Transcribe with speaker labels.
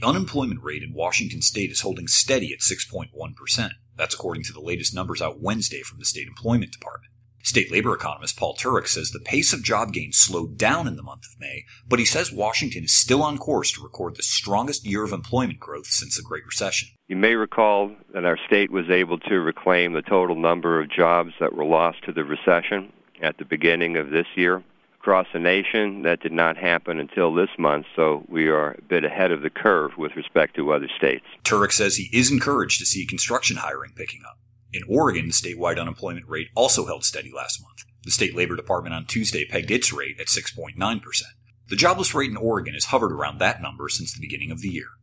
Speaker 1: The unemployment rate in Washington state is holding steady at 6.1%. That's according to the latest numbers out Wednesday from the State Employment Department. State labor economist Paul Turek says the pace of job gains slowed down in the month of May, but he says Washington is still on course to record the strongest year of employment growth since the Great Recession.
Speaker 2: You may recall that our state was able to reclaim the total number of jobs that were lost to the recession at the beginning of this year. Across the nation, that did not happen until this month, so we are a bit ahead of the curve with respect to other states.
Speaker 1: Turek says he is encouraged to see construction hiring picking up. In Oregon, the statewide unemployment rate also held steady last month. The state labor department on Tuesday pegged its rate at 6.9%. The jobless rate in Oregon has hovered around that number since the beginning of the year.